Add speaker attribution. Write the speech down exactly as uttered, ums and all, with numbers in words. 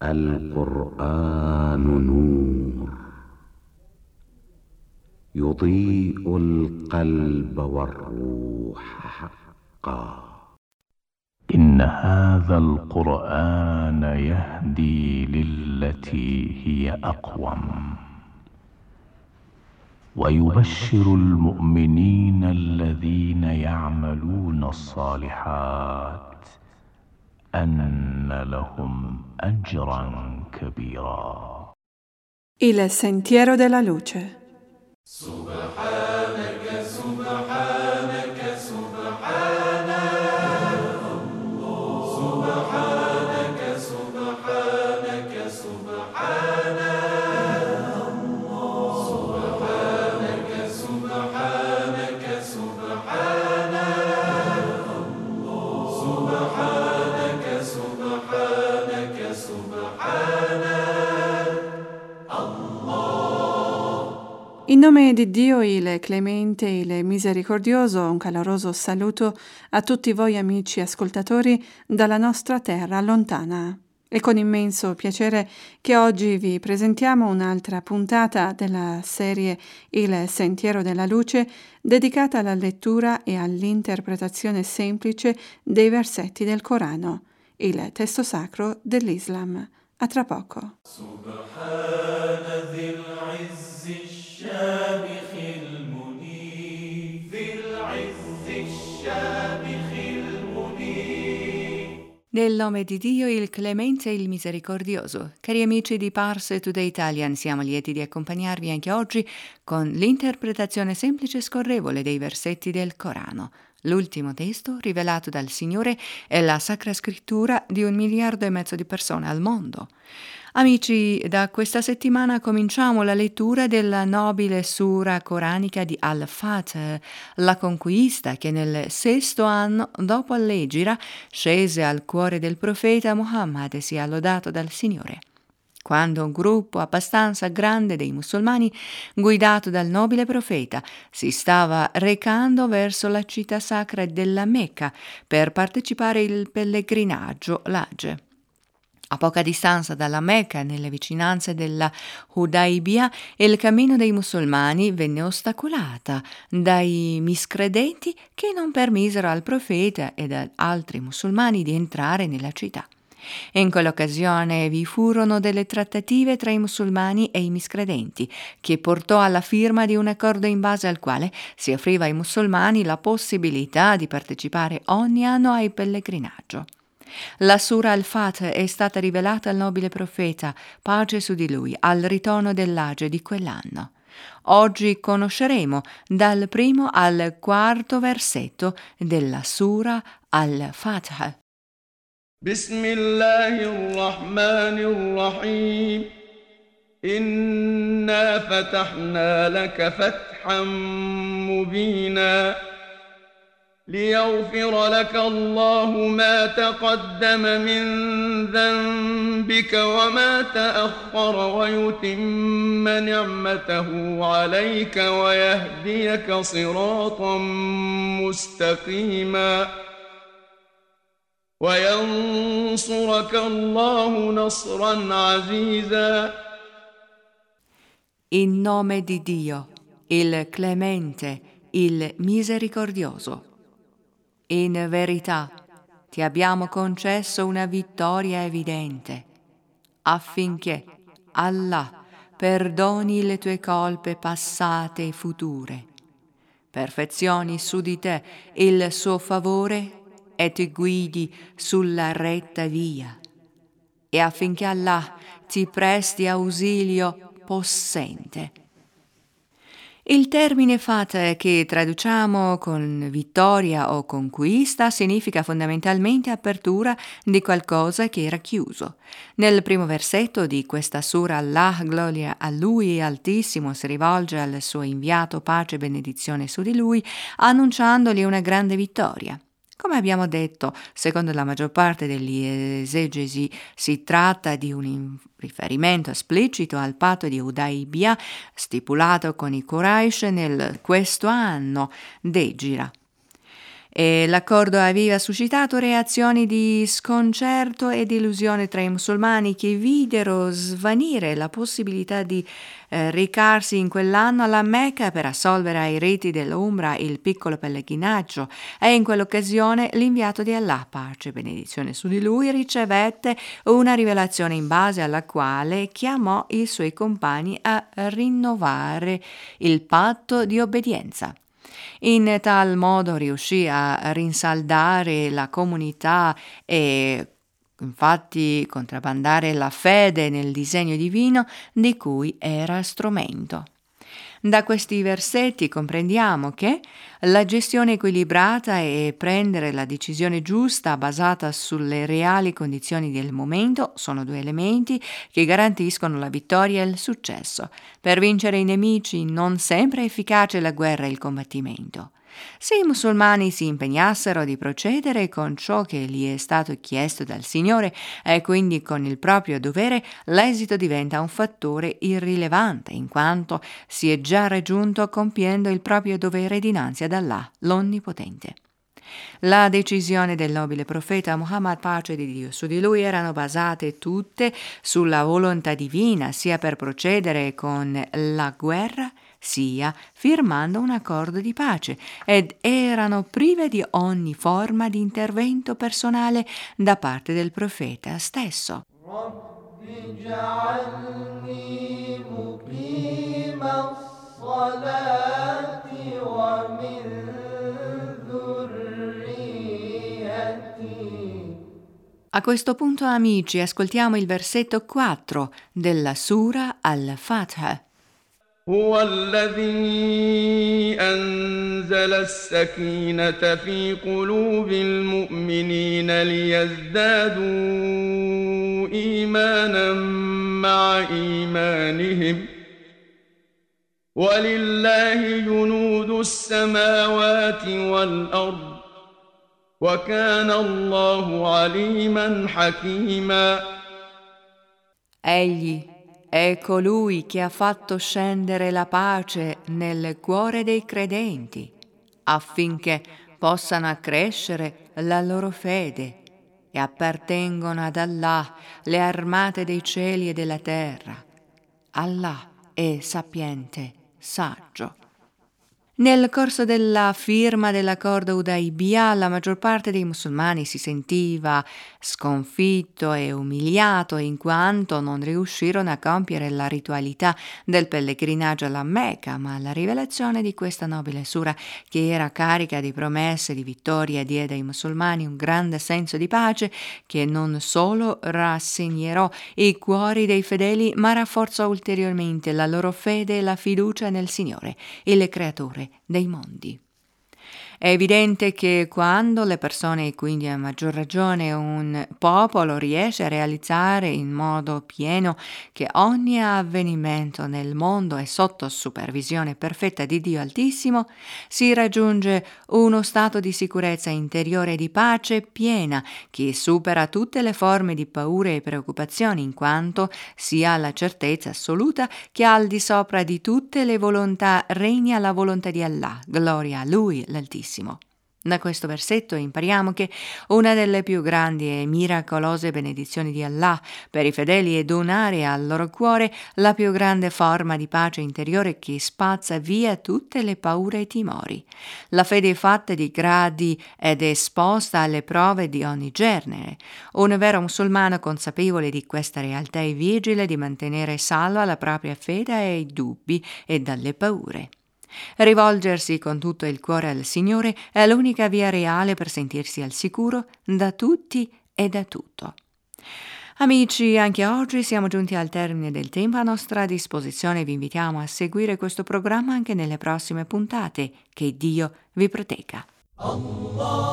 Speaker 1: القرآن نور يضيء القلب والروح حقا.
Speaker 2: إن هذا القرآن يهدي للتي هي أقوم ويبشر المؤمنين الذين يعملون الصالحات أن لهم أجرا كبيرا.
Speaker 3: Il sentiero della luce.
Speaker 4: سبحانك سبحانك سبحانك سبحانك سبحانك سبحانك سبحانك سبحانك سبحانك سبحانك سبحانك
Speaker 3: In nome di Dio, il clemente, il misericordioso, un caloroso saluto a tutti voi amici ascoltatori dalla nostra terra lontana. È con immenso piacere che oggi vi presentiamo un'altra puntata della serie Il Sentiero della Luce, dedicata alla lettura e all'interpretazione semplice dei versetti del Corano, il testo sacro dell'Islam. A tra poco.
Speaker 4: الشامخ المنير ذي العز الشامخ المنير.
Speaker 5: Nel nome di Dio, il clemente e il misericordioso. Cari amici di Parse Today Italian, siamo lieti di accompagnarvi anche oggi con l'interpretazione semplice e scorrevole dei versetti del Corano. L'ultimo testo rivelato dal Signore è la Sacra Scrittura di un miliardo e mezzo di persone al mondo. Amici, da questa settimana cominciamo la lettura della nobile sura coranica di Al-Fatih, la conquista che nel sesto anno dopo l'Egira scese al cuore del profeta Muhammad, sia lodato dal Signore. Quando un gruppo abbastanza grande dei musulmani, guidato dal nobile profeta, si stava recando verso la città sacra della Mecca per partecipare al pellegrinaggio Hajj. A poca distanza dalla Mecca, nelle vicinanze della Hudaybiyah, il cammino dei musulmani venne ostacolata dai miscredenti che non permisero al profeta ed ad altri musulmani di entrare nella città. In quell'occasione vi furono delle trattative tra i musulmani e i miscredenti, che portò alla firma di un accordo in base al quale si offriva ai musulmani la possibilità di partecipare ogni anno al pellegrinaggio. La sura Al-Fatih è stata rivelata al nobile profeta, pace su di lui, al ritorno dell'Hajj di quell'anno. Oggi conosceremo dal primo al quarto versetto della sura Al-Fatih.
Speaker 6: Bismillahirrahmanirrahim. Inna fatahna laka fathan mubina. ليغفر لك الله ما تقدم من ذنبك وما تأخر ويتم نعمته عليك ويهديك صراطا مستقيما وينصرك الله نصرا عزيزا.
Speaker 5: In nome di Dio, il clemente, il misericordioso. In verità, ti abbiamo concesso una vittoria evidente, affinché Allah perdoni le tue colpe passate e future, perfezioni su di te il suo favore e ti guidi sulla retta via, e affinché Allah ti presti ausilio possente. Il termine Fateh, che traduciamo con vittoria o conquista, significa fondamentalmente apertura di qualcosa che era chiuso. Nel primo versetto di questa sura, Allah, gloria a Lui Altissimo, si rivolge al suo inviato, pace e benedizione su di Lui, annunciandogli una grande vittoria. Come abbiamo detto, secondo la maggior parte degli esegesi, si tratta di un riferimento esplicito al patto di Hudaybiyah stipulato con i Quraysh nel questo anno d'Egira. E l'accordo aveva suscitato reazioni di sconcerto e delusione tra i musulmani, che videro svanire la possibilità di eh, recarsi in quell'anno alla Mecca per assolvere ai riti dell'Umra, il piccolo pellegrinaggio, e in quell'occasione l'inviato di Allah, pace e benedizione su di lui, ricevette una rivelazione in base alla quale chiamò i suoi compagni a rinnovare il patto di obbedienza. In tal modo riuscì a rinsaldare la comunità e infatti contrabbandare la fede nel disegno divino di cui era strumento. Da questi versetti comprendiamo che la gestione equilibrata e prendere la decisione giusta basata sulle reali condizioni del momento sono due elementi che garantiscono la vittoria e il successo. Per vincere i nemici non sempre è efficace la guerra e il combattimento. Se i musulmani si impegnassero di procedere con ciò che gli è stato chiesto dal Signore e quindi con il proprio dovere, l'esito diventa un fattore irrilevante, in quanto si è già raggiunto compiendo il proprio dovere dinanzi ad Allah, l'Onnipotente. La decisione del nobile profeta Muhammad, pace di Dio su di lui, erano basate tutte sulla volontà divina, sia per procedere con la guerra, sia firmando un accordo di pace, ed erano prive di ogni forma di intervento personale da parte del profeta stesso. A questo punto, amici, ascoltiamo il versetto quattro della Sura Al-Fath.
Speaker 6: هو الذي أنزل السكينة في قلوب المؤمنين ليزدادوا إيمانا مع إيمانهم ولله جنود السماوات والأرض وكان الله عليما حكيما.
Speaker 5: Egli è colui che ha fatto scendere la pace nel cuore dei credenti, affinché possano accrescere la loro fede, e appartengono ad Allah le armate dei cieli e della terra. Allah è sapiente, saggio. Nel corso della firma dell'accordo Hudaybiyah, la maggior parte dei musulmani si sentiva sconfitto e umiliato in quanto non riuscirono a compiere la ritualità del pellegrinaggio alla Mecca, ma la rivelazione di questa nobile sura, che era carica di promesse di vittoria, diede ai musulmani un grande senso di pace che non solo rassegnerò i cuori dei fedeli, ma rafforzò ulteriormente la loro fede e la fiducia nel Signore, il Creatore dei mondi. È evidente che quando le persone, e quindi a maggior ragione un popolo, riesce a realizzare in modo pieno che ogni avvenimento nel mondo è sotto supervisione perfetta di Dio Altissimo, si raggiunge uno stato di sicurezza interiore e di pace piena che supera tutte le forme di paure e preoccupazioni, in quanto si ha la certezza assoluta che al di sopra di tutte le volontà regna la volontà di Allah, gloria a Lui l'Altissimo. Da questo versetto impariamo che una delle più grandi e miracolose benedizioni di Allah per i fedeli è donare al loro cuore la più grande forma di pace interiore che spazza via tutte le paure e timori. La fede è fatta di gradi ed è esposta alle prove di ogni genere. Un vero musulmano consapevole di questa realtà è vigile di mantenere salva la propria fede ai dubbi e dalle paure. Rivolgersi con tutto il cuore al Signore è l'unica via reale per sentirsi al sicuro da tutti e da tutto. Amici, anche oggi siamo giunti al termine del tempo a nostra disposizione. Vi invitiamo a seguire questo programma anche nelle prossime puntate. Che Dio vi protegga. Allah.